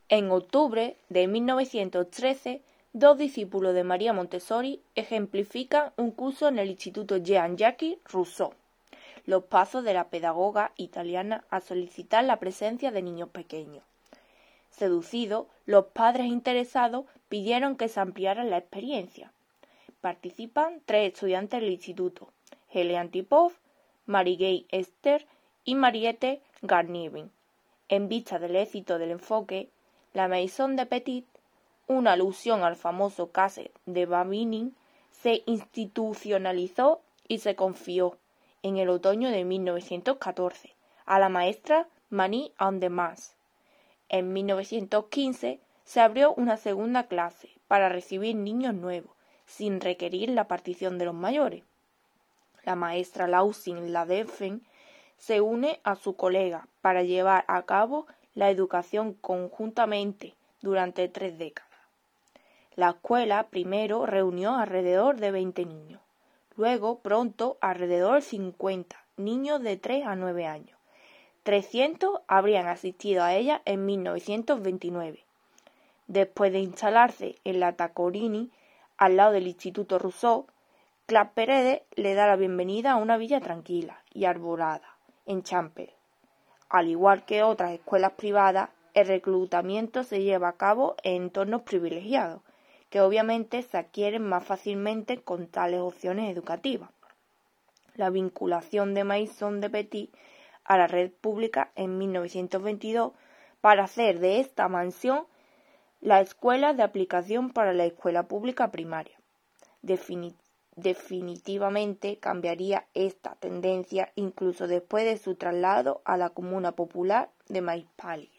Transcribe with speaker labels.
Speaker 1: En octubre de 1913, dos discípulos de María Montessori ejemplifican un curso en el Instituto Jean-Jacques Rousseau, los pasos de la pedagoga italiana a solicitar la presencia de niños pequeños. Seducidos, los padres interesados pidieron que se ampliara la experiencia. Participan 3 estudiantes del instituto: Hélène Tipov, Marie-Guy Esther y Mariette Garnivin. En vista del éxito del enfoque, la Maison de Petit, una alusión al famoso caso de Babinin, se institucionalizó y se confió, en el otoño de 1914, a la maestra Marie Andemans. En 1915 se abrió una segunda clase para recibir niños nuevos, sin requerir la partición de los mayores. La maestra Lausin Ladefen se une a su colega para llevar a cabo la educación conjuntamente durante 3 décadas. La escuela primero reunió alrededor de 20 niños, luego pronto alrededor de 50 niños de 3 a 9 años. 300 habrían asistido a ella en 1929. Después de instalarse en la Tacorini, al lado del Instituto Rousseau, Claparède le da la bienvenida a una villa tranquila y arbolada en Champel. Al igual que otras escuelas privadas, el reclutamiento se lleva a cabo en entornos privilegiados, que obviamente se adquieren más fácilmente con tales opciones educativas. La vinculación de Maison de Petit a la red pública en 1922 para hacer de esta mansión la escuela de aplicación para la escuela pública primaria. Definitivamente cambiaría esta tendencia incluso después de su traslado a la comuna popular de Maispali.